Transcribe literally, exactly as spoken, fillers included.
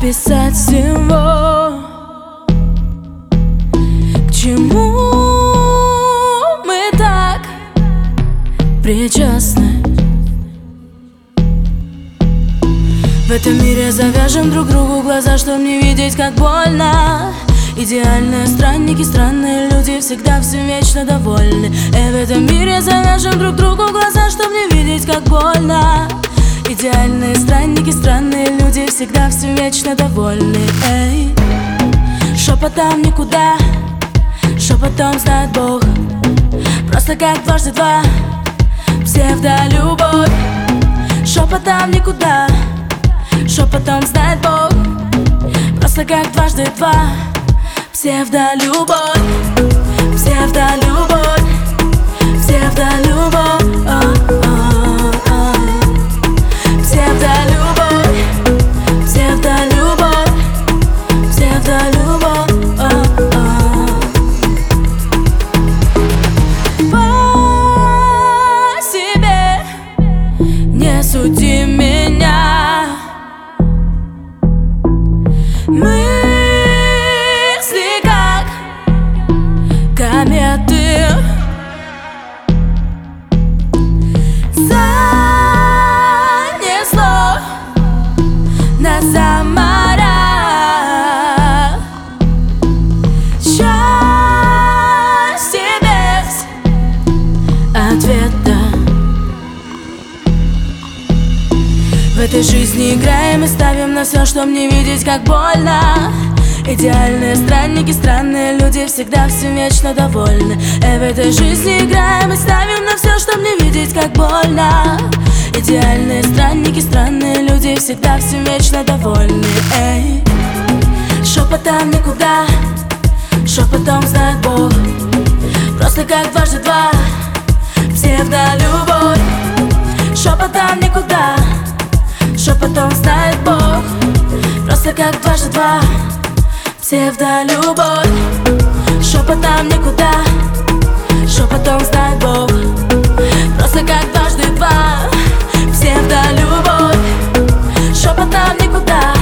описать всего, к чему мы так причастны. В этом мире завяжем друг другу глаза, чтоб не видеть, как больно. Идеальные странники, странные люди, всегда всем вечно довольны. И в этом мире завяжем друг другу глаза, чтоб не видеть, как больно. Идеальные странники, странные люди, всегда всем вечно довольны. Эй, шепотом никуда, шепотом знает Бог. Просто как дважды два, псевдолюбовь. Шепотом никуда, шепотом знает Бог. Просто как дважды два, псевдолюбовь, псевдолюбовь, псевдолюбовь, а, а, а. Псевдолюбовь, псевдолюбовь, псевдолюбовь, а, а. По себе не суди меня. Мы кометы занесло нас за моря. Счастье без ответа. В этой жизни играем и ставим на все, чтоб не видеть, как больно. Идеальные странники, странные люди, всегда всем вечно довольны. И в этой жизни играем и ставим на все, чтоб не видеть, как больно. Идеальные странники, странные люди, всегда всем вечно довольны. Эй, шепотом никуда, шепотом знает Бог. Просто как дважды два, псевдолюбовь. Шепотом никуда, шепотом знает Бог. Просто как дважды два, псевдолюбовь. Шепотом никуда, шепотом знает Бог. Просто как дважды два, псевдолюбовь. Шепотом никуда,